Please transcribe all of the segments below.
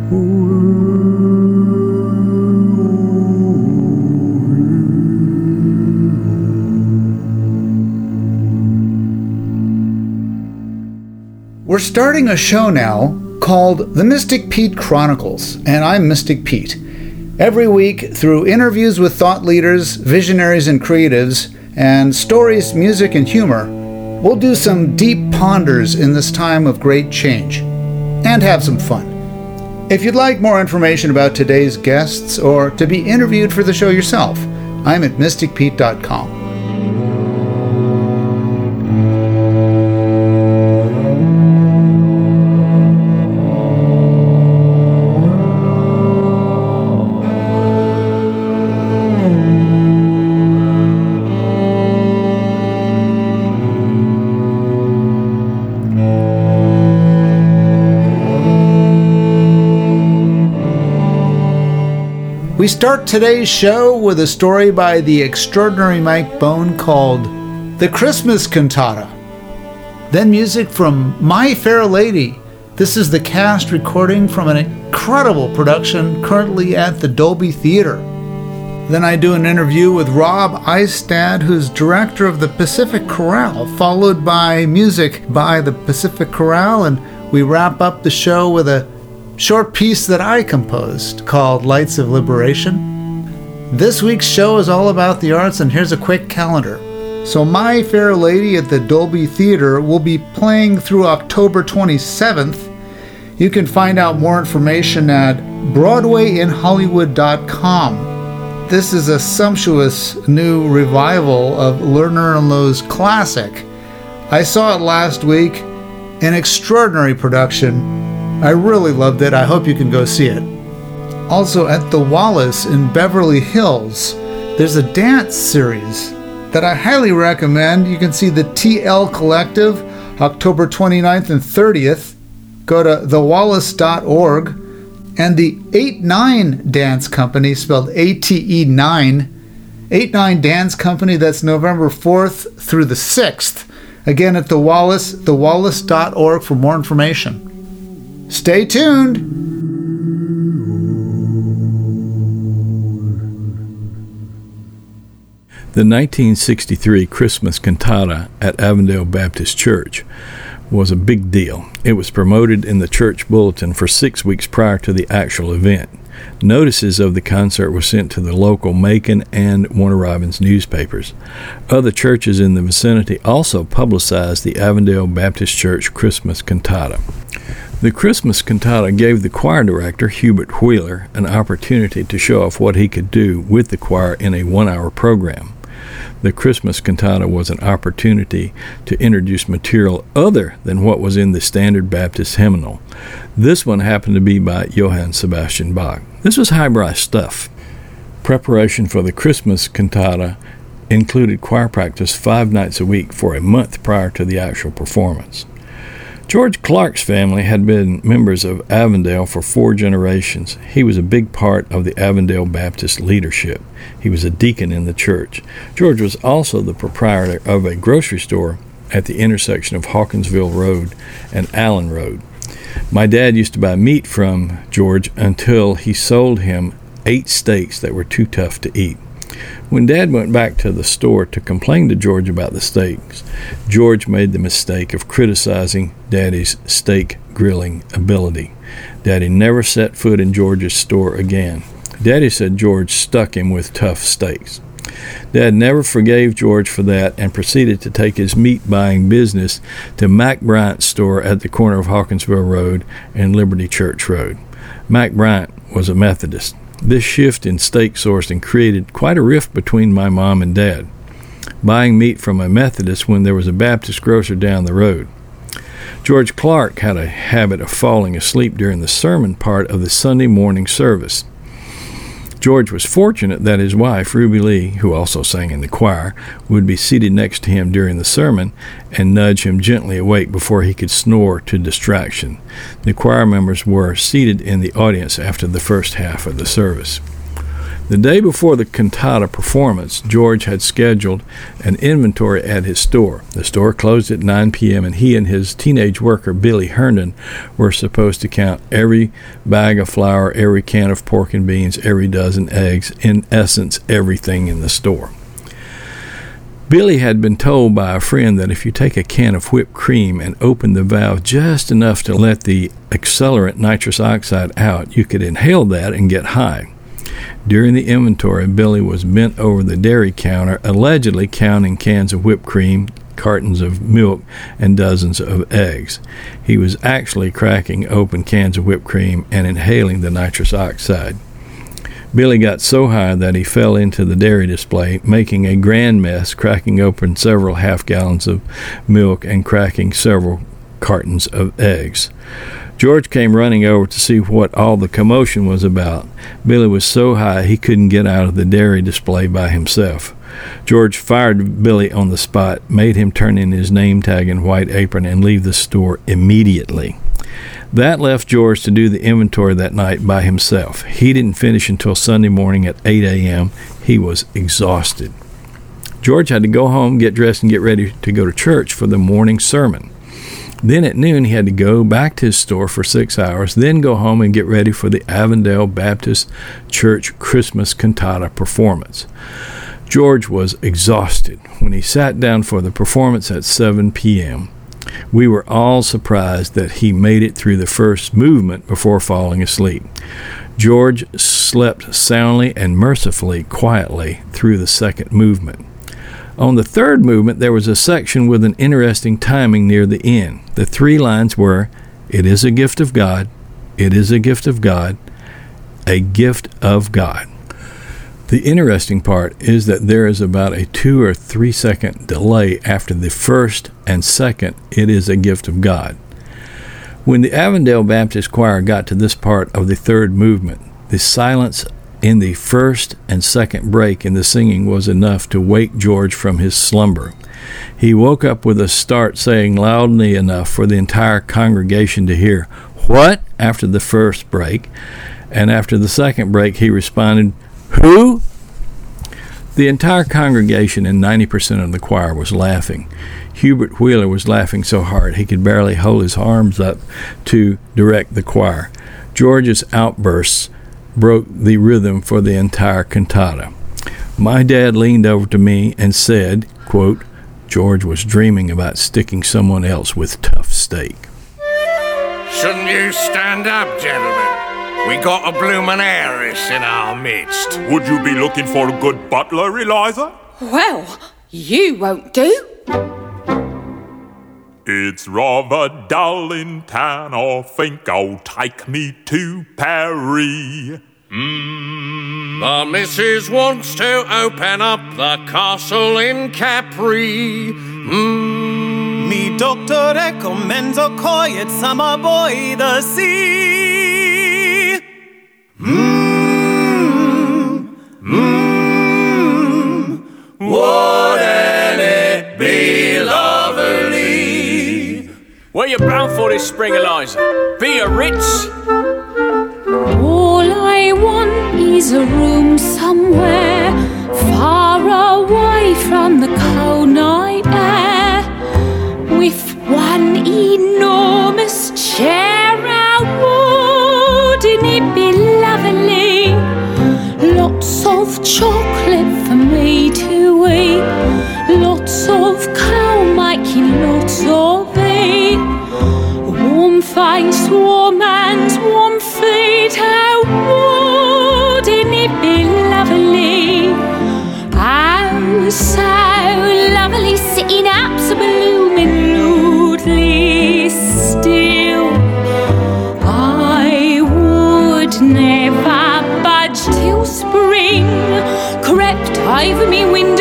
We're starting a show now called The Mystic Pete Chronicles, and I'm Mystic Pete. Every week, through interviews with thought leaders, visionaries, and creatives, and stories, music, and humor, we'll do some deep ponders in this time of great change, and have some fun. If you'd like more information about today's guests, or to be interviewed for the show yourself, I'm at mysticpete.com. We start today's show with a story by the extraordinary Mike Bone called The Christmas Cantata. Then music from My Fair Lady. This is the cast recording from an incredible production currently at the Dolby Theater. Then I do an interview with Rob Eistad, who's director of the Pacific Chorale, followed by music by the Pacific Chorale, and we wrap up the show with a short piece that I composed called Lights of Liberation. This week's show is all about the arts, and here's a quick calendar. So My Fair Lady at the Dolby Theater will be playing through October 27th. You can find out more information at BroadwayInHollywood.com. This is a sumptuous new revival of Lerner and Loewe's classic. I saw it last week, an extraordinary production. I really loved it. I hope you can go see it. Also at the Wallace in Beverly Hills, there's a dance series that I highly recommend. You can see the TL Collective, October 29th and 30th. Go to thewallace.org. And the 8-9 Dance Company, spelled ATE9, 8-9 Dance Company, that's November 4th through the 6th. Again at the Wallace, thewallace.org for more information. Stay tuned. The 1963 Christmas Cantata at Avondale Baptist Church was a big deal. It was promoted in the church bulletin for 6 weeks prior to the actual event. Notices of the concert were sent to the local Macon and Warner Robins newspapers. Other churches in the vicinity also publicized the Avondale Baptist Church Christmas Cantata. The Christmas Cantata gave the choir director, Hubert Wheeler, an opportunity to show off what he could do with the choir in a 1-hour program. The Christmas Cantata was an opportunity to introduce material other than what was in the standard Baptist hymnal. This one happened to be by Johann Sebastian Bach. This was highbrow stuff. Preparation for the Christmas Cantata included choir practice 5 nights a week for a month prior to the actual performance. George Clark's family had been members of Avondale for 4 generations. He was a big part of the Avondale Baptist leadership. He was a deacon in the church. George was also the proprietor of a grocery store at the intersection of Hawkinsville Road and Allen Road. My dad used to buy meat from George until he sold him 8 steaks that were too tough to eat. When Dad went back to the store to complain to George about the steaks, George made the mistake of criticizing Daddy's steak grilling ability. Daddy never set foot in George's store again. Daddy said George stuck him with tough steaks. Dad never forgave George for that and proceeded to take his meat-buying business to Mac Bryant's store at the corner of Hawkinsville Road and Liberty Church Road. Mac Bryant was a Methodist. This shift in steak sourcing created quite a rift between my mom and Dad, buying meat from a Methodist when there was a Baptist grocer down the road. George Clark had a habit of falling asleep during the sermon part of the Sunday morning service. George was fortunate that his wife, Ruby Lee, who also sang in the choir, would be seated next to him during the sermon and nudge him gently awake before he could snore to distraction. The choir members were seated in the audience after the first half of the service. The day before the cantata performance, George had scheduled an inventory at his store. The store closed at 9 p.m., and he and his teenage worker, Billy Herndon, were supposed to count every bag of flour, every can of pork and beans, every dozen eggs, in essence, everything in the store. Billy had been told by a friend that if you take a can of whipped cream and open the valve just enough to let the accelerant nitrous oxide out, you could inhale that and get high. During the inventory, Billy was bent over the dairy counter, allegedly counting cans of whipped cream, cartons of milk, and dozens of eggs. He was actually cracking open cans of whipped cream and inhaling the nitrous oxide. Billy got so high that he fell into the dairy display, making a grand mess, cracking open several half-gallons of milk and cracking several cartons of eggs. George came running over to see what all the commotion was about. Billy was so high he couldn't get out of the dairy display by himself. George fired Billy on the spot, made him turn in his name tag and white apron, and leave the store immediately. That left George to do the inventory that night by himself. He didn't finish until Sunday morning at 8 a.m. He was exhausted. George had to go home, get dressed, and get ready to go to church for the morning sermon. Then at noon, he had to go back to his store for 6 hours, then go home and get ready for the Avondale Baptist Church Christmas cantata performance. George was exhausted when he sat down for the performance at 7 p.m. We were all surprised that he made it through the first movement before falling asleep. George slept soundly and mercifully quietly through the second movement. On the third movement, there was a section with an interesting timing near the end. The 3 lines were, "It is a gift of God, it is a gift of God, a gift of God." The interesting part is that there is about a 2 or 3 second delay after the first and second, "It is a gift of God." When the Avondale Baptist Choir got to this part of the third movement, the silence in the first and second break in the singing was enough to wake George from his slumber. He woke up with a start, saying loudly enough for the entire congregation to hear, "What?" after the first break, and after the second break he responded, "Who?" The entire congregation and 90% of the choir was laughing. Hubert Wheeler was laughing so hard he could barely hold his arms up to direct the choir. George's outbursts broke the rhythm for the entire cantata. My dad leaned over to me and said, quote, "George was dreaming about sticking someone else with tough steak." Shouldn't you stand up, gentlemen? We got a bloomin' heiress in our midst. Would you be looking for a good butler, Eliza? Well, you won't do. It's rather dull in town, I think I'll take me to Paris. The missus wants to open up the castle in Capri. Me doctor recommends a quiet summer by the sea. Wouldn't it be lovely? What are you bound for this spring, Eliza? Be a Ritz? All I want is a room somewhere far away from the cold night air, with one enormous chair. Wouldn't it be lovely? Lots of chocolate for me to eat, lots of cow making lots of it, warm face, warm hands, warm feet. Oh, wouldn't it be lovely? Oh, so lovely, sitting up so bloomingly still. I would never budge till spring crept over me window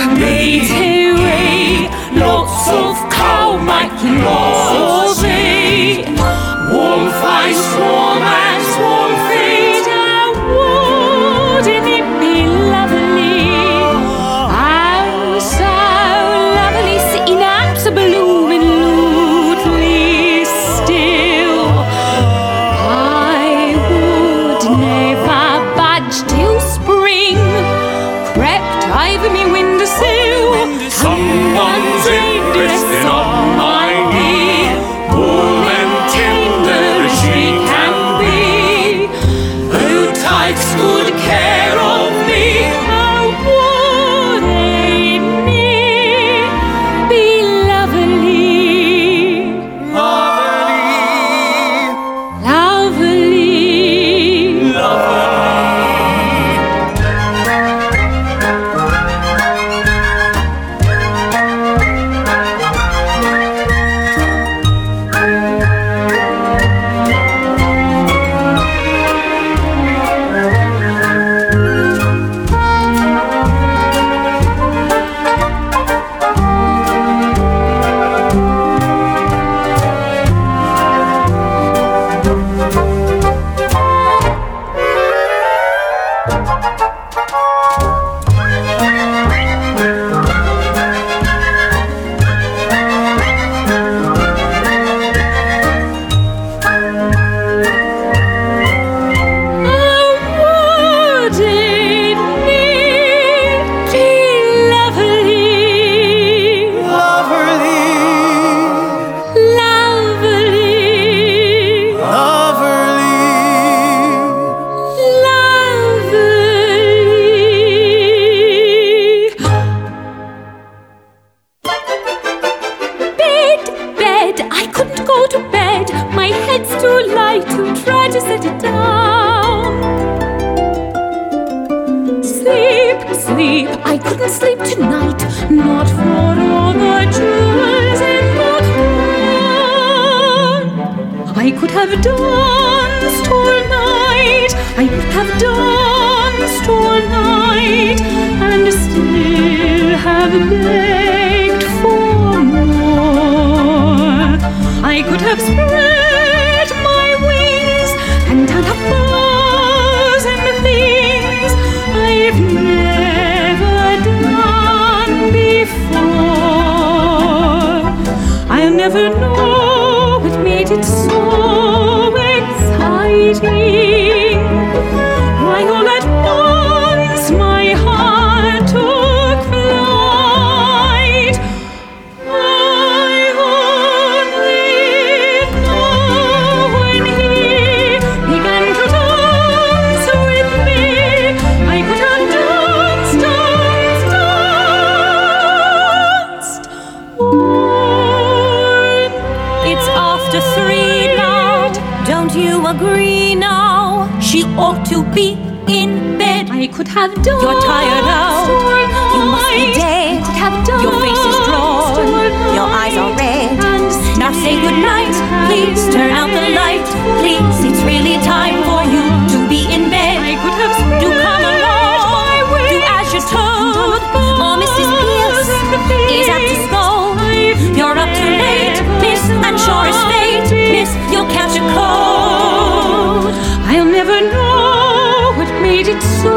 me to eat. Lots of coal making lots of heat. Warm face, warm hands, warm feet. Oh, wouldn't it be lovely? Oh, so lovely, sitting absolutely still. I would never budge till spring crept over me windowsill. Someone's investing on my knee, warm and tender as she can be. Who takes good care of me? Oh, wouldn't it be lovely? Lovely. Sleep, I couldn't sleep tonight, not for all the jewels in the crown. I could have danced all night, I could have danced all night, and still have begged for more. I could have spread my wings and done 1,000 things I've never done before. I'll never know what made it so exciting. Why all at once my heart took flight. I only know when he began to dance with me. I could have danced. It's after 3 now. Don't you agree now? She ought to be in bed. I could have danced. You're tired now. You must be dead. Your face is drawn. Your eyes are red. Now say goodnight. Please turn out the light. Please, it's really time for you to be in bed. Do come along. Do as you're told. Or Mrs. Pierce is at to scold. You're up too late, miss, and sure as fate, miss, you'll catch a cold. I'll never know what made it so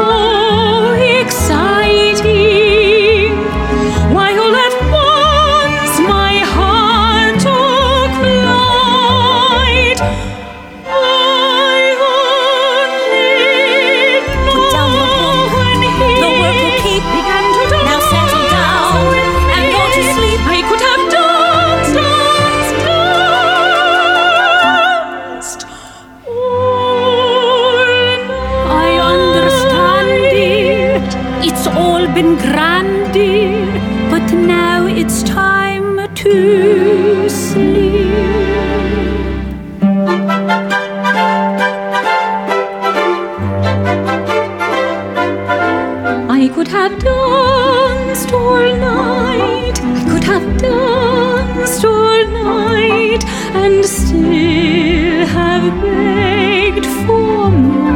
exciting. Why all at once my heart took flight. I only know when he the work will keep began to dance. Now settle down and go to sleep. I could have danced. I understand it. It's all been grand, dear, but now it's time to sleep. I could have danced all night. I could have danced all night and still have begged for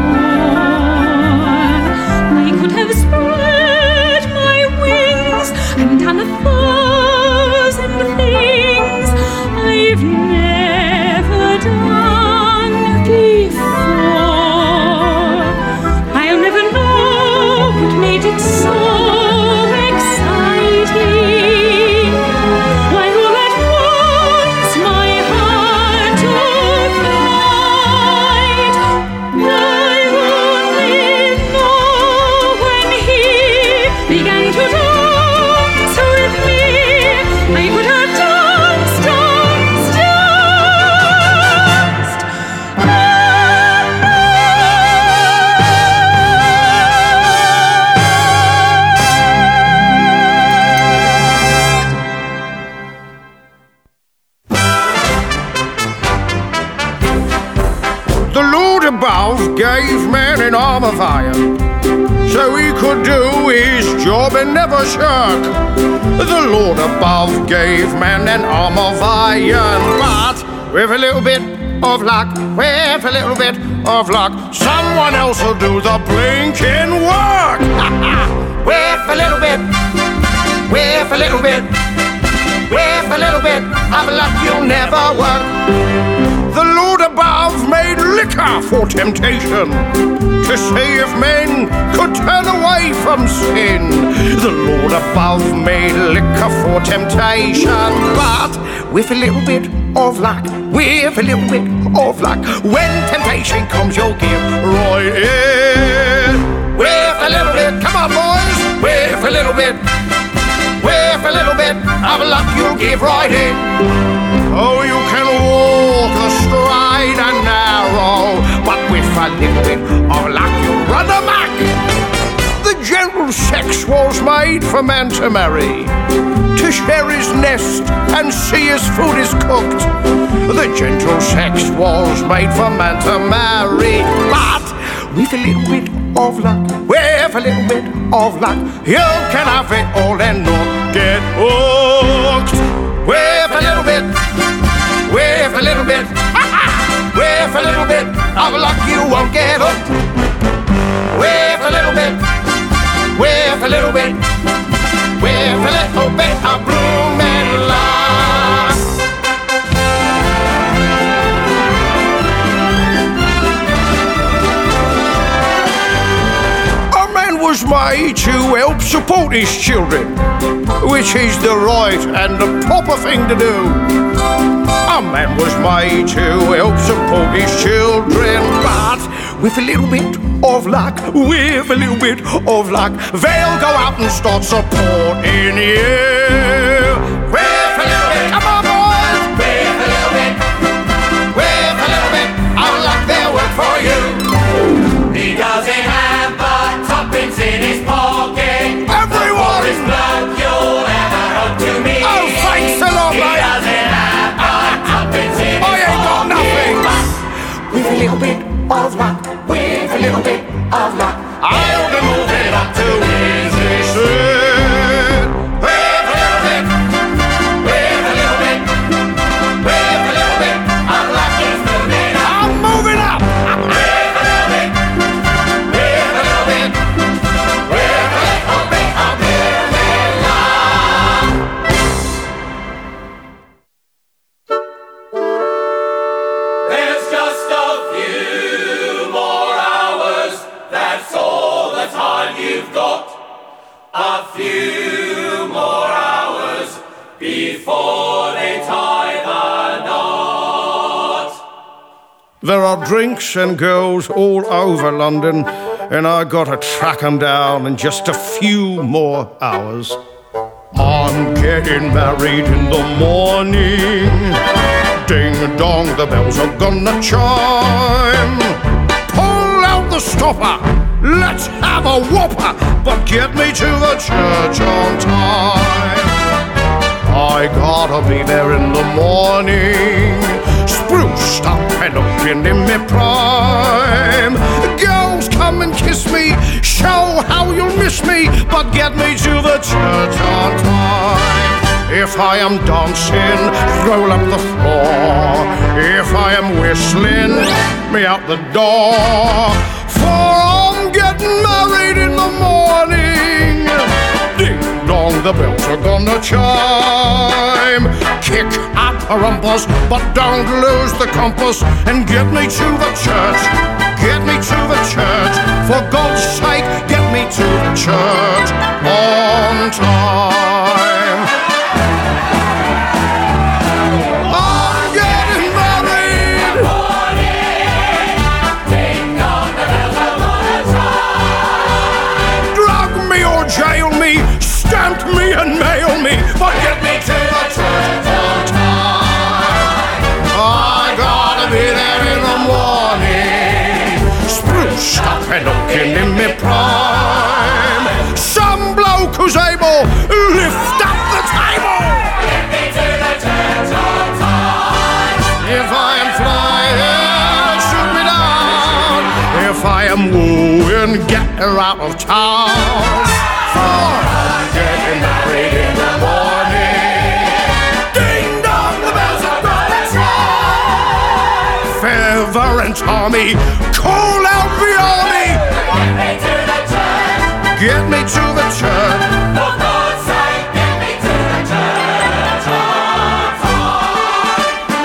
more. I could have spread my wings and done 1,000 things I've never done before. I'll never know what made it so exciting. Why all at once my heart took flight. I only know when he began to dance with me, I could have danced, danced, danced. The Lord above gave man an arm of iron, so he could do his job and never shirk. The Lord above gave man an arm of iron, but with a little bit of luck, with a little bit of luck, someone else will do the blinking work. With a little bit, with a little bit, with a little bit of luck, you'll never work. The Lord above made liquor for temptation, to see if men could turn away from sin. The Lord above made liquor for temptation, but with a little bit of luck, with a little bit of luck, when temptation comes, you'll give right in. With a little bit, come on boys, with a little bit, with a little bit of luck, you'll give right in. Oh, you can walk the straight and narrow, but with a little bit of luck you'll run amok. The general sex was made for man to marry, to share his nest and see his food is cooked. The gentle sex was made for man to marry, but with a little bit of luck, with a little bit of luck, you can have it all and not get hooked. With a little bit, with a little bit, with a little bit of luck, you won't get hooked. With a little bit, with a little bit, with a little bit of blooming luck. A man was made to help support his children, which is the right and the proper thing to do. A man was made to help support his children, but with a little bit of luck, with a little bit of luck, they'll go out and start supporting you. With a little bit, come on boys, with a little bit, with a little bit of luck, they'll work for you. He doesn't have but tuppence in his pocket. Everyone! For his blood you'll ever hope to meet. Oh, thanks a lot, He mate! doesn't have but tuppence in his I ain't got nothing! With a little bit of luck, with a little bit of luck, I'll be moving up to easy street. With a little bit, with a little bit, with a little bit of luck is moving up. I'm moving up. With a little bit, with a little bit, with a little bit of moving luck. there's just a few more hours. That's all the time you've got. A few more hours before they tie the knot. There are drinks and girls all over London, and I gotta track 'em down in just a few more hours. I'm getting married in the morning. Ding dong, the bells are gonna chime. Pull out the stopper, let's have a whopper, but get me to the church on time. I gotta be there in the morning, spruced up and looking in my prime. Girls, come and kiss me, show how you'll miss me, but get me to the church on time. If I am dancing, roll up the floor. If I am whistling, me out the door. For I'm getting married in the morning. Ding dong, the bells are gonna chime. Kick up a rumpus, but don't lose the compass, and get me to the church. Get me to the church. For God's sake, get me to the church on time. I'm getting married. Ding dong, the bells are gonna chime. Drug me or jail me, stamp me and mail me, but get me to the church on time. I gotta be there in the morning, spruced up and looking in me prime. Some bloke who's able, lift up the table. Get me to the church on time. If I am flying, shoot me down. If I am wooing, get her out of town. For I'm getting married in the morning. Ding dong, the bells are gonna chime. Feather and Tommy, call out the army. Get me to the church. Get me to the church. For God's sake, get me to the church on time.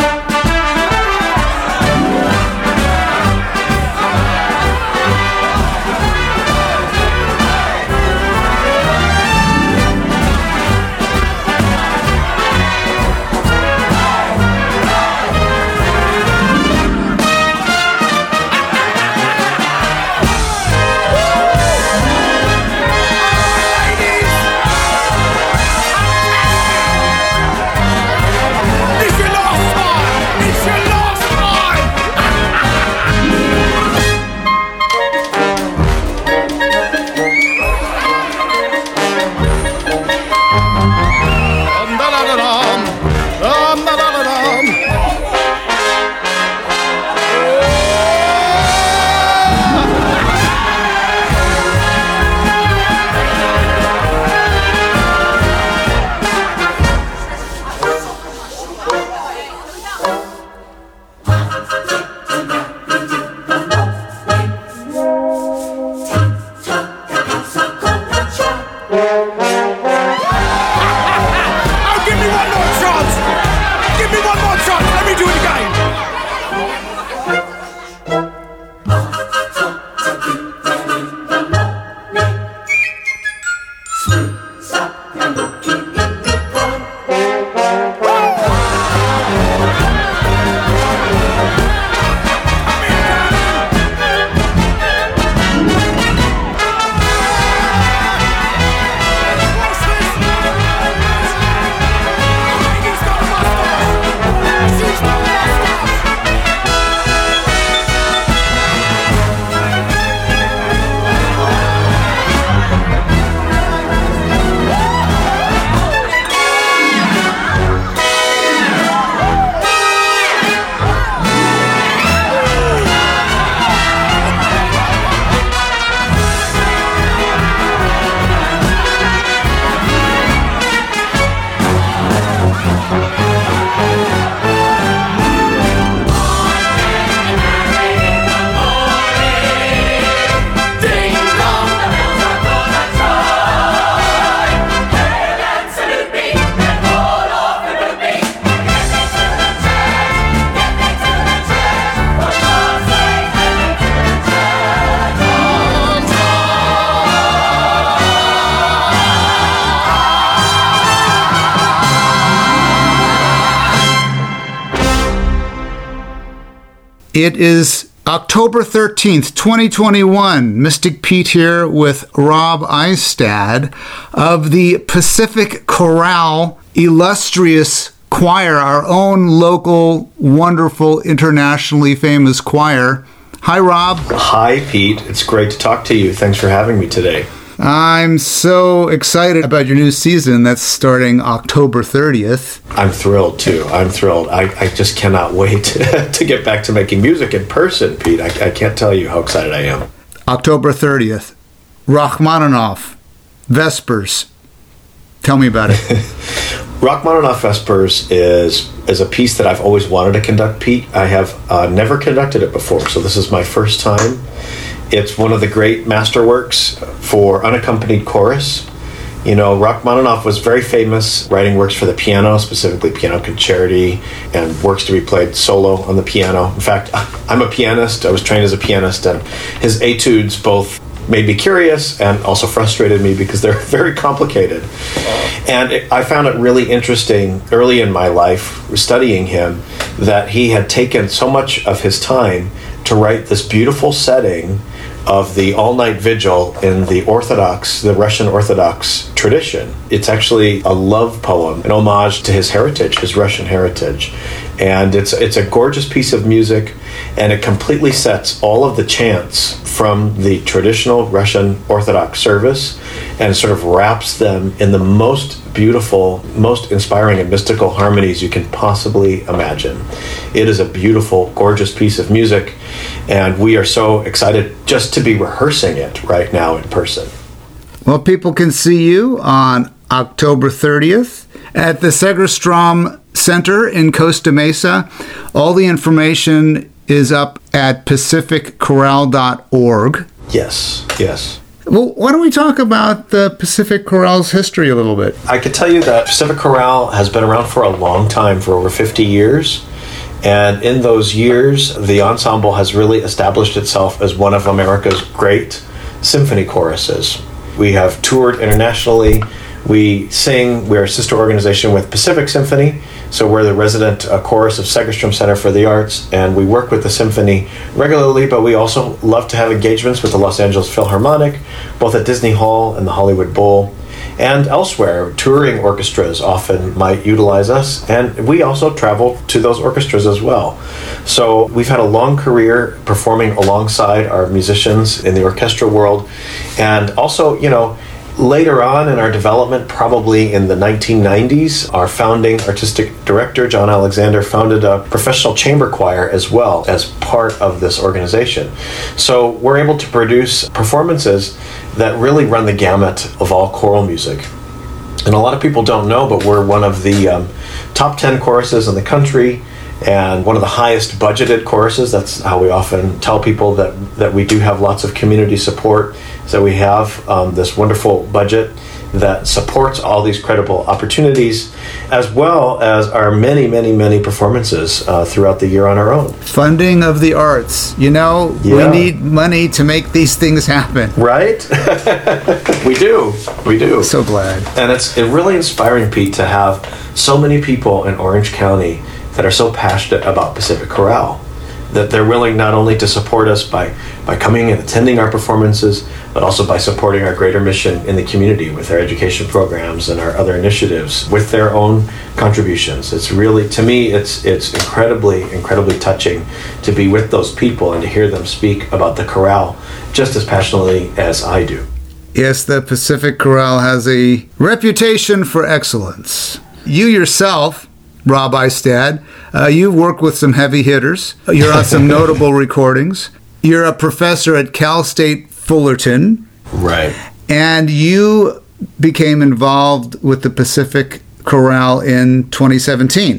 It's your last time. It's your last time. Da-da-da-dum. Da-da-da-dum. Oh, give me one more chance! Give me one more chance! Let me do it again! Ding dong, the bells are gonna chime. Hail and salute me, then hold off and boot me. Get me to the church. Get me to the church. For God's sake, get me to the church on It is October 13th, 2021. Mystic Pete here with Rob Eistad of the Pacific Chorale illustrious choir, our own local, wonderful, internationally famous choir. Hi, Rob. Hi, Pete. It's great to talk to you. Thanks for having me today. I'm so excited about your new season that's starting October 30th. I'm thrilled, too. I'm thrilled. I just cannot wait to get back to making music in person, Pete. I can't tell you how excited I am. October 30th. Rachmaninoff. Vespers. Tell me about it. Rachmaninoff Vespers is a piece that I've always wanted to conduct, Pete. I have never conducted it before, so this is my first time. It's one of the great masterworks for unaccompanied chorus, You know, Rachmaninoff was very famous writing works for the piano, specifically piano concerti, and works to be played solo on the piano. In fact, I'm a pianist. I was trained as a pianist, and his etudes both made me curious and also frustrated me because they're very complicated. And I found it really interesting early in my life studying him that he had taken so much of his time to write this beautiful setting of the all-night vigil in the Russian Orthodox tradition. It's actually a love poem, an homage to his heritage, his Russian heritage. And it's a gorgeous piece of music, and it completely sets all of the chants from the traditional Russian Orthodox service and sort of wraps them in the most beautiful, most inspiring and mystical harmonies you can possibly imagine. It is a beautiful, gorgeous piece of music, and we are so excited just to be rehearsing it right now in person. Well, people can see you on October 30th at the Segerstrom Center in Costa Mesa. All the information is up at pacificchorale.org. Yes. Well, why don't we talk about the Pacific Chorale's history a little bit? I could tell you that Pacific Chorale has been around for a long time, for over 50 years. And in those years, the ensemble has really established itself as one of America's great symphony choruses. We have toured internationally. We're a sister organization with Pacific Symphony, so we're the resident chorus of Segerstrom Center for the Arts, and we work with the symphony regularly, but we also love to have engagements with the Los Angeles Philharmonic, both at Disney Hall and the Hollywood Bowl, and elsewhere. Touring orchestras often might utilize us, and we also travel to those orchestras as well. So we've had a long career performing alongside our musicians in the orchestral world, and also, later on in our development, probably in the 1990s, our founding artistic director, John Alexander, founded a professional chamber choir as well as part of this organization. So we're able to produce performances that really run the gamut of all choral music. And a lot of people don't know, but we're one of the top 10 choruses in the country, and one of the highest budgeted choruses. That's how we often tell people that we do have lots of community support. So we have this wonderful budget that supports all these credible opportunities, as well as our many, many, many performances throughout the year on our own. Funding of the arts. We need money to make these things happen. Right? We do. So glad. And it's really inspiring, Pete, to have so many people in Orange County that are so passionate about Pacific Chorale, that they're willing not only to support us by coming and attending our performances, but also by supporting our greater mission in the community with our education programs and our other initiatives with their own contributions. It's really, to me, it's incredibly, incredibly touching to be with those people and to hear them speak about the chorale just as passionately as I do. Yes, the Pacific Chorale has a reputation for excellence. You yourself, Rob Eistad, you work with some heavy hitters. You're on some notable recordings. You're a professor at Cal State Fullerton. Right. And you became involved with the Pacific Chorale in 2017.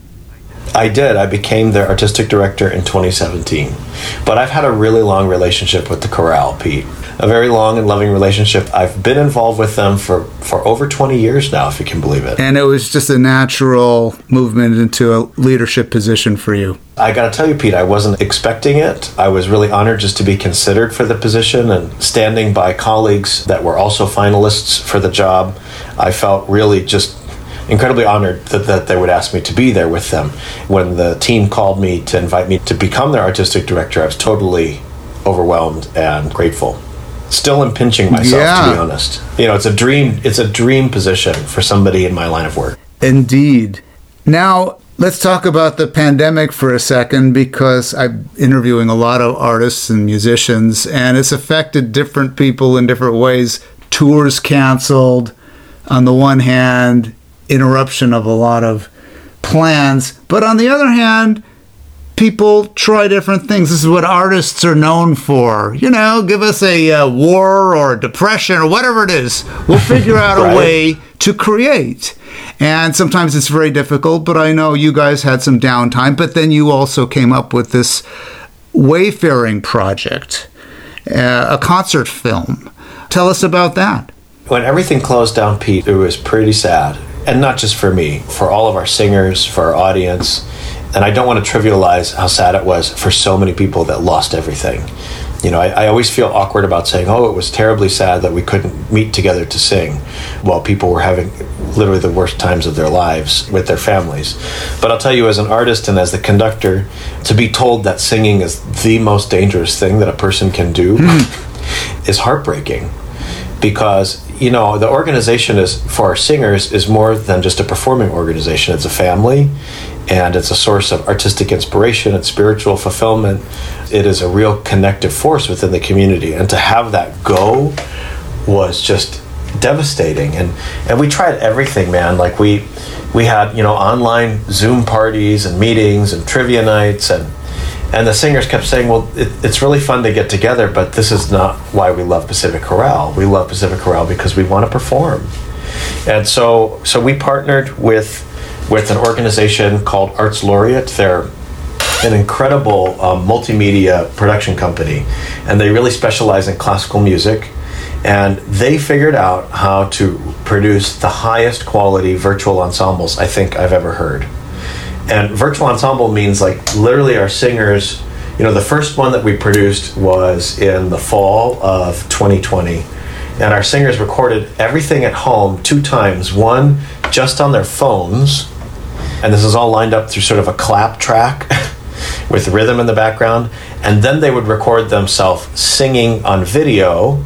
I did. I became their artistic director in 2017. But I've had a really long relationship with the chorale, Pete. A very long and loving relationship. I've been involved with them for over 20 years now, if you can believe it. And it was just a natural movement into a leadership position for you. I got to tell you, Pete, I wasn't expecting it. I was really honored just to be considered for the position, and standing by colleagues that were also finalists for the job, I felt really just incredibly honored that they would ask me to be there with them. When the team called me to invite me to become their artistic director, I was totally overwhelmed and grateful. Still am pinching myself, to be honest. It's a dream position for somebody in my line of work. Indeed. Now, let's talk about the pandemic for a second, because I'm interviewing a lot of artists and musicians, and it's affected different people in different ways. Tours canceled, on the one hand, interruption of a lot of plans, but on the other hand, people try different things. This is what artists are known for. Give us a war or a depression or whatever it is. We'll figure out a way to create. And sometimes it's very difficult, but I know you guys had some downtime. But then you also came up with this Wayfaring project, a concert film. Tell us about that. when everything closed down, Pete, it was pretty sad. And not just for me, for all of our singers, for our audience. And I don't want to trivialize how sad it was for so many people that lost everything. You know, I always feel awkward about saying, oh, it was terribly sad that we couldn't meet together to sing while people were having literally the worst times of their lives with their families. But I'll tell you, as an artist and as the conductor, to be told that singing is the most dangerous thing that a person can do is heartbreaking. Because, you know, the organization is, for our singers, is more than just a performing organization. It's a family, and it's a source of artistic inspiration and spiritual fulfillment. It is a real connective force within the community. And to have that go was just devastating. And we tried everything, man. Like we had, you know, online Zoom parties and meetings and trivia nights, and the singers kept saying, well, it's really fun to get together, but this is not why we love Pacific Chorale. We love Pacific Chorale because we want to perform. And so we partnered with an organization called Arts Laureate. They're an incredible multimedia production company, and they really specialize in classical music. And they figured out how to produce the highest quality virtual ensembles I think I've ever heard. And virtual ensemble means, like, literally our singers, you know, the first one that we produced was in the fall of 2020. And our singers recorded everything at home 2 times, one just on their phones. And this is all lined up through sort of a clap track with rhythm in the background. And then they would record themselves singing on video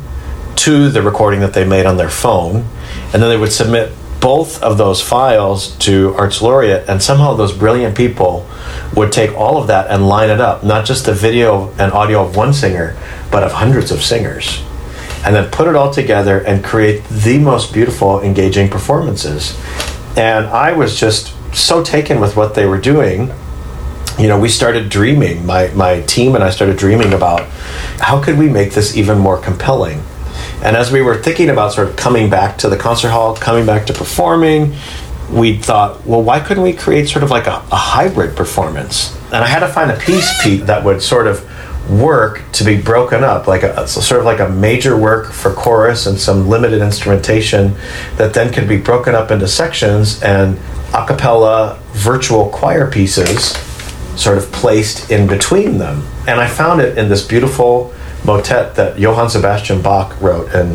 to the recording that they made on their phone. And then they would submit both of those files to Arts Laureate, and somehow those brilliant people would take all of that and line it up, not just the video and audio of one singer, but of hundreds of singers, and then put it all together and create the most beautiful, engaging performances. And I was just so taken with what they were doing. You know, we started dreaming, my team and I started dreaming about how could we make this even more compelling. And as we were thinking about sort of coming back to the concert hall, coming back to performing, we thought, well, why couldn't we create sort of like a hybrid performance? And I had to find a piece, Pete, that would sort of work to be broken up, like sort of like a major work for chorus and some limited instrumentation that then could be broken up into sections and a cappella virtual choir pieces sort of placed in between them. And I found it in this beautiful motet that Johann Sebastian Bach wrote in,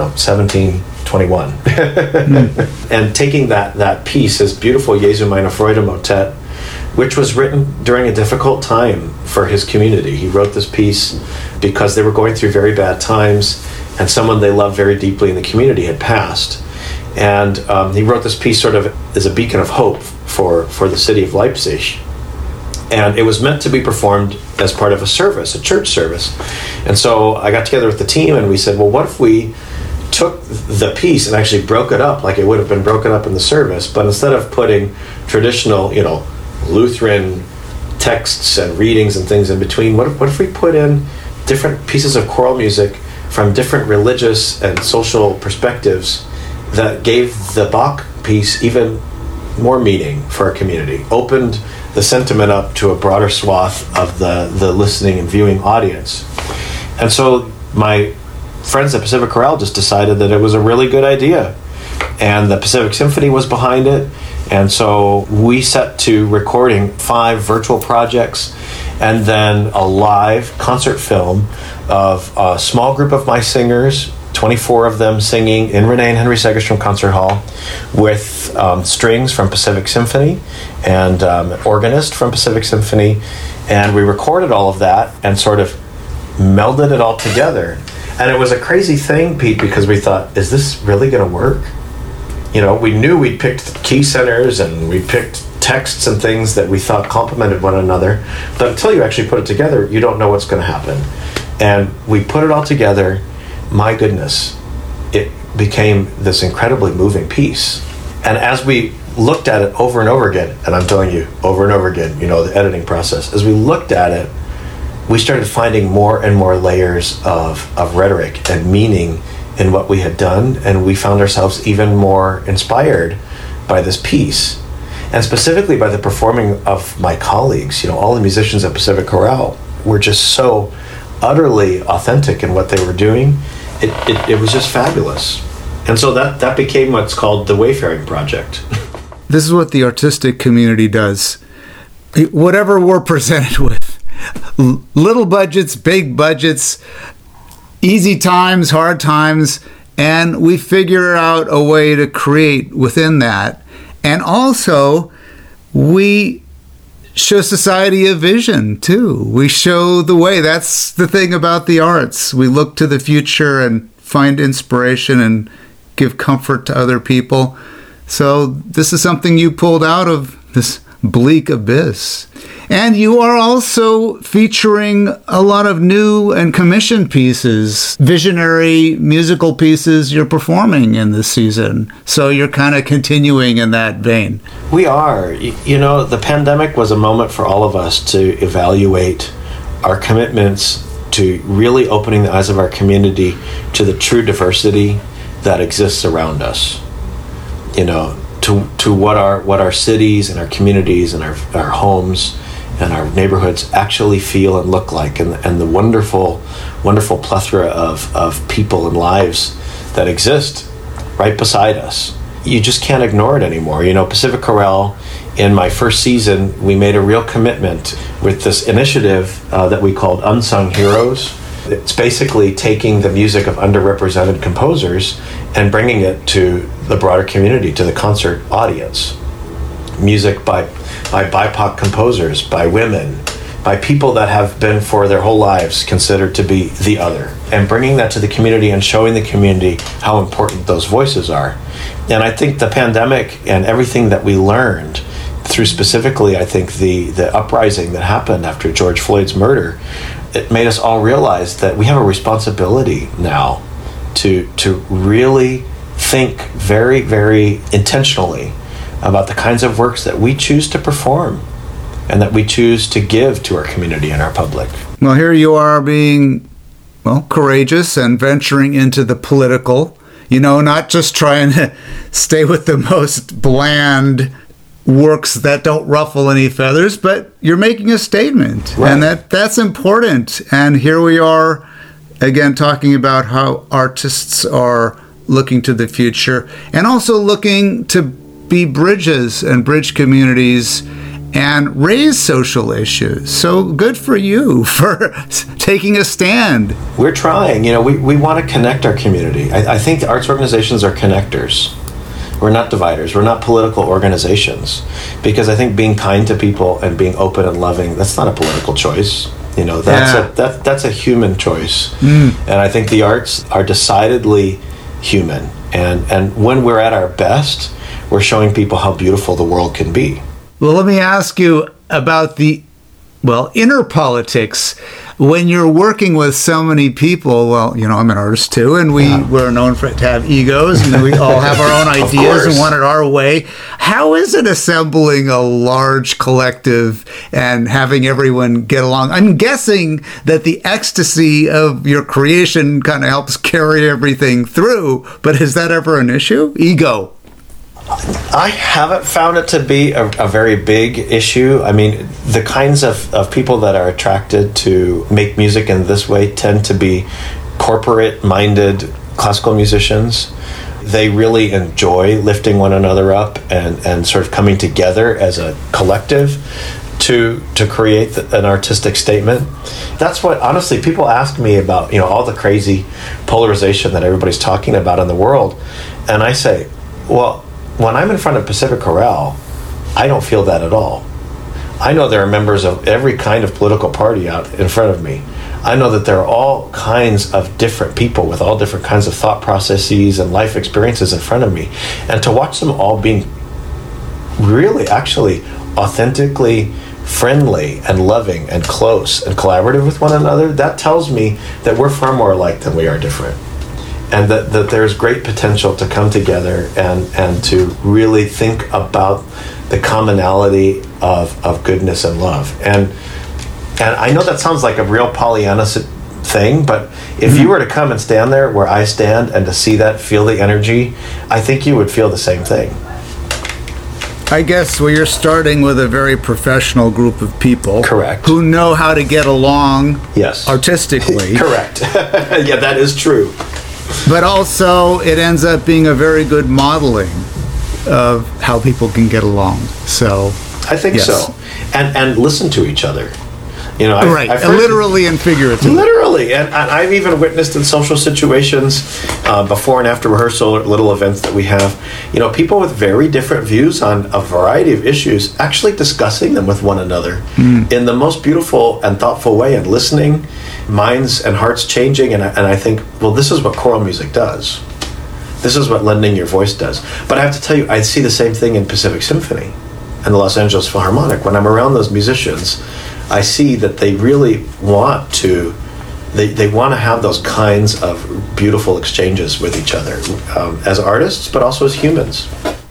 1721. And taking that piece, this beautiful Jesu meine Freude motet, which was written during a difficult time for his community. He wrote this piece because they were going through very bad times, and someone they loved very deeply in the community had passed. And he wrote this piece sort of as a beacon of hope for the city of Leipzig. And it was meant to be performed as part of a service, a church service. And so I got together with the team and we said, well, what if we took the piece and actually broke it up like it would have been broken up in the service, but instead of putting traditional, Lutheran texts and readings and things in between, what if we put in different pieces of choral music from different religious and social perspectives that gave the Bach piece even more meaning for our community, opened the sentiment up to a broader swath of the listening and viewing audience. And so my friends at Pacific Chorale just decided that it was a really good idea. And the Pacific Symphony was behind it. And so we set to recording 5 virtual projects and then a live concert film of a small group of my singers, 24 of them singing in Renee and Henry Segerstrom Concert Hall with strings from Pacific Symphony and an organist from Pacific Symphony. And we recorded all of that and sort of melded it all together. And it was a crazy thing, Pete, because we thought, is this really going to work? We knew we'd picked key centers and we picked texts and things that we thought complemented one another. But until you actually put it together, you don't know what's going to happen. And we put it all together. My goodness, it became this incredibly moving piece. And as we looked at it over and over again, and I'm telling you, over and over again, the editing process, as we looked at it, we started finding more and more layers of rhetoric and meaning in what we had done, and we found ourselves even more inspired by this piece. And specifically by the performing of my colleagues, all the musicians at Pacific Chorale were just so utterly authentic in what they were doing. It was just fabulous. And so that became what's called the Wayfaring Project. This is what the artistic community does. Whatever we're presented with, little budgets, big budgets, easy times, hard times, and we figure out a way to create within that. And also, we show society a vision, too. We show the way. That's the thing about the arts. We look to the future and find inspiration and give comfort to other people. So this is something you pulled out of this bleak abyss. And you are also featuring a lot of new and commissioned pieces, visionary musical pieces you're performing in this season. So you're kind of continuing in that vein. We are. You know, the pandemic was a moment for all of us to evaluate our commitments to really opening the eyes of our community to the true diversity that exists around us. You know, to what our cities and our communities and our homes and our neighborhoods actually feel and look like, and the wonderful plethora of people and lives that exist right beside us. You just can't ignore it anymore. You know, Pacific Chorale, in my first season, we made a real commitment with this initiative that we called Unsung Heroes. It's basically taking the music of underrepresented composers and bringing it to the broader community, to the concert audience. Music by BIPOC composers, by women, by people that have been for their whole lives considered to be the other, and bringing that to the community and showing the community how important those voices are. And I think the pandemic and everything that we learned through, specifically, I think the uprising that happened after George Floyd's murder, it made us all realize that we have a responsibility now to really think very, very intentionally about the kinds of works that we choose to perform and that we choose to give to our community and our public. Well, here you are being, courageous and venturing into the political, not just trying to stay with the most bland works that don't ruffle any feathers, but you're making a statement, right. And that's important. And here we are again talking about how artists are looking to the future and also looking to be bridges and bridge communities and raise social issues. So good for you for taking a stand. We're trying. We want to connect our community. I think the arts organizations are connectors. We're not dividers. We're not political organizations. Because I think being kind to people and being open and loving, that's not a political choice. That's a human choice. And I think the arts are decidedly human. And when we're at our best, we're showing people how beautiful the world can be. Well, let me ask you about the inner politics. When you're working with so many people, I'm an artist too, and we're known to have egos, and we all have our own ideas and want it our way. How is it assembling a large collective and having everyone get along? I'm guessing that the ecstasy of your creation kind of helps carry everything through, but is that ever an issue? Ego. I haven't found it to be a very big issue. I mean, the kinds of people that are attracted to make music in this way tend to be corporate-minded classical musicians. They really enjoy lifting one another up and sort of coming together as a collective to create an artistic statement. That's what, honestly, people ask me about, all the crazy polarization that everybody's talking about in the world. And I say, well, when I'm in front of Pacific Chorale, I don't feel that at all. I know there are members of every kind of political party out in front of me. I know that there are all kinds of different people with all different kinds of thought processes and life experiences in front of me. And to watch them all being really, actually, authentically friendly and loving and close and collaborative with one another, that tells me that we're far more alike than we are different. And that there's great potential to come together and to really think about the commonality of goodness and love. And I know that sounds like a real Pollyanna thing, but if you were to come and stand there where I stand and to see that, feel the energy, I think you would feel the same thing. I guess you're starting with a very professional group of people. Correct. Who know how to get along yes. artistically. Correct. Yeah, that is true. But also, it ends up being a very good modeling of how people can get along. So I think yes. so. And listen to each other. You know, Right, literally and figuratively. Literally, and I've even witnessed in social situations, before and after rehearsal, little events that we have, you know, people with very different views on a variety of issues actually discussing them with one another in the most beautiful and thoughtful way, and listening, minds and hearts changing, and I think, well, this is what choral music does. This is what lending your voice does. But I have to tell you, I see the same thing in Pacific Symphony and the Los Angeles Philharmonic. When I'm around those musicians, I see that they really want to, they want to have those kinds of beautiful exchanges with each other, as artists, but also as humans.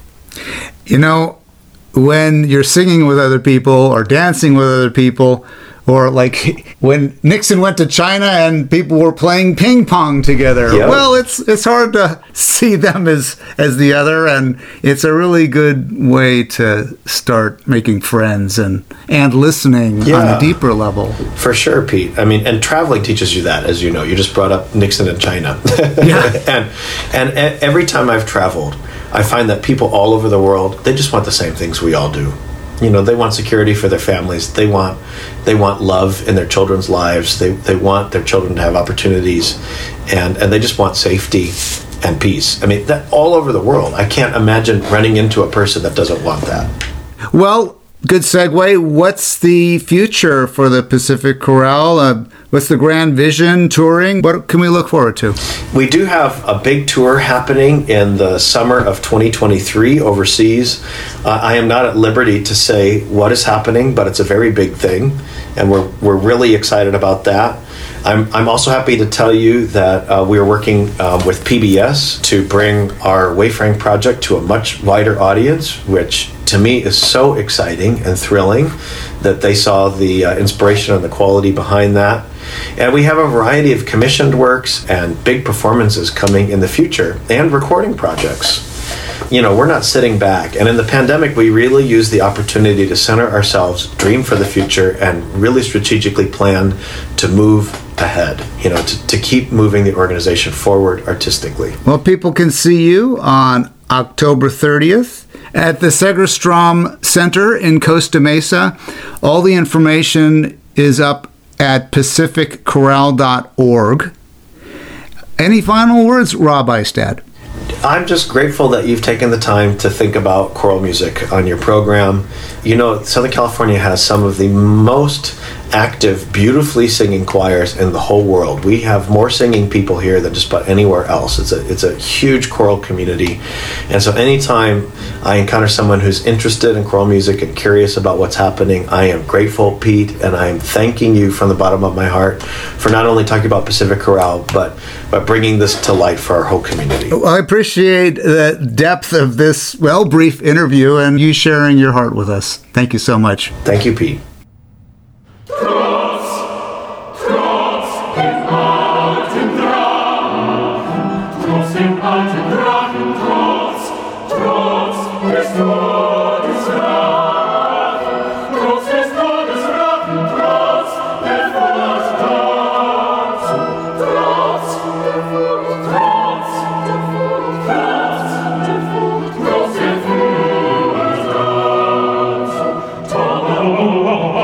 You know, when you're singing with other people or dancing with other people, or like when Nixon went to China and people were playing ping pong together. Yep. Well, it's hard to see them as the other, and it's a really good way to start making friends and listening on a deeper level. For sure, Pete. I mean, and traveling teaches you that, as you know. You just brought up Nixon and China. Yeah. and every time I've traveled, I find that people all over the world, they just want the same things we all do. You know, they want security for their families. They want love in their children's lives. They want their children to have opportunities, and they just want safety and peace. I mean, that all over the world. I can't imagine running into a person that doesn't want that. Well, good segue. What's the future for the Pacific Chorale? What's the grand vision, touring? What can we look forward to? We do have a big tour happening in the summer of 2023 overseas. I am not at liberty to say what is happening, but it's a very big thing, and we're really excited about that. I'm also happy to tell you that we are working with PBS to bring our Wayfaring project to a much wider audience, which to me is so exciting and thrilling that they saw the inspiration and the quality behind that. And we have a variety of commissioned works and big performances coming in the future, and recording projects. You know, we're not sitting back. And in the pandemic, we really used the opportunity to center ourselves, dream for the future, and really strategically plan to move ahead, you know, to keep moving the organization forward artistically. Well, people can see you on October 30th at the Segerstrom Center in Costa Mesa. All the information is up at pacificchorale.org. Any final words, Rob Eistad? I'm just grateful that you've taken the time to think about choral music on your program. You know, Southern California has some of the most active, beautifully singing choirs in the whole world. We have more singing people here than just about anywhere else. It's a huge choral community. And so anytime I encounter someone who's interested in choral music and curious about what's happening, I am grateful, Pete, and I am thanking you from the bottom of my heart for not only talking about Pacific Chorale, but bringing this to light for our whole community. Well, I appreciate the depth of this, brief interview and you sharing your heart with us. Thank you so much. Thank you, Pete. Oh,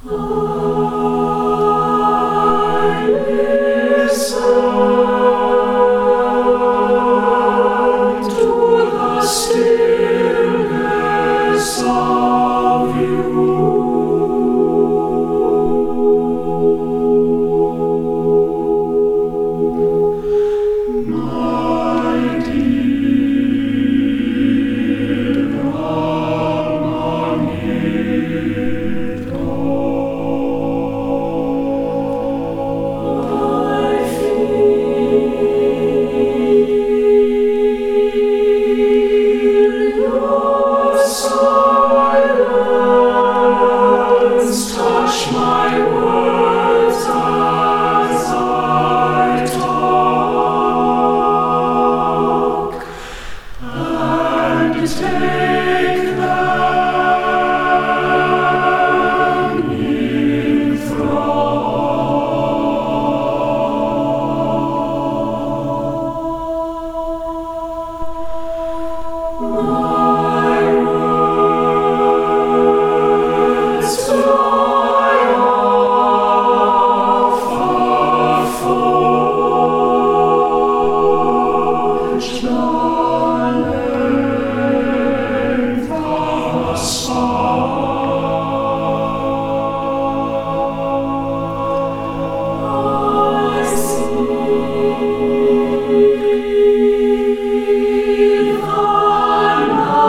Touch my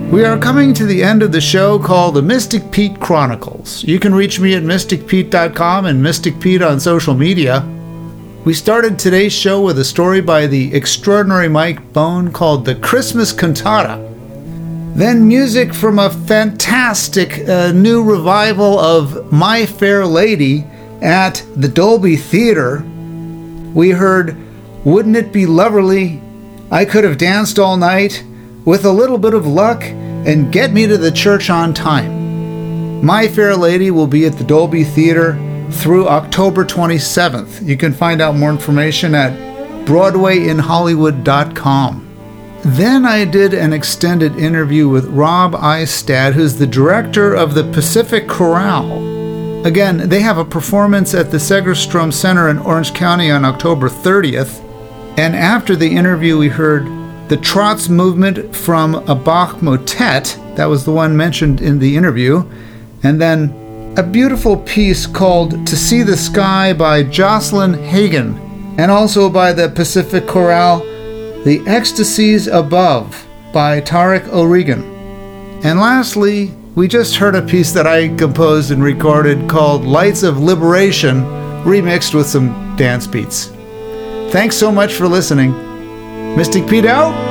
We are coming to the end of the show called the Mystic Pete Chronicles. You can reach me at mysticpete.com and Mystic Pete on social media. We started today's show with a story by the extraordinary Mike Bone called The Christmas Cantata. Then music from a fantastic new revival of My Fair Lady at the Dolby Theater. We heard Wouldn't It Be Loverly, I Could Have Danced All Night, With a Little Bit of Luck, and Get Me to the Church on Time. My Fair Lady will be at the Dolby Theater through October 27th. You can find out more information at BroadwayInHollywood.com. Then I did an extended interview with Rob Eistad, who's the director of the Pacific Chorale. Again, they have a performance at the Segerstrom Center in Orange County on October 30th. And after the interview, we heard the Trotz Movement from a Bach motet. That was the one mentioned in the interview. And then a beautiful piece called To See the Sky by Jocelyn Hagan, and also by the Pacific Chorale, The Ecstasies Above by Tarek O'Regan. And lastly, we just heard a piece that I composed and recorded called Lights of Liberation, remixed with some dance beats. Thanks so much for listening. Mystic Pete out.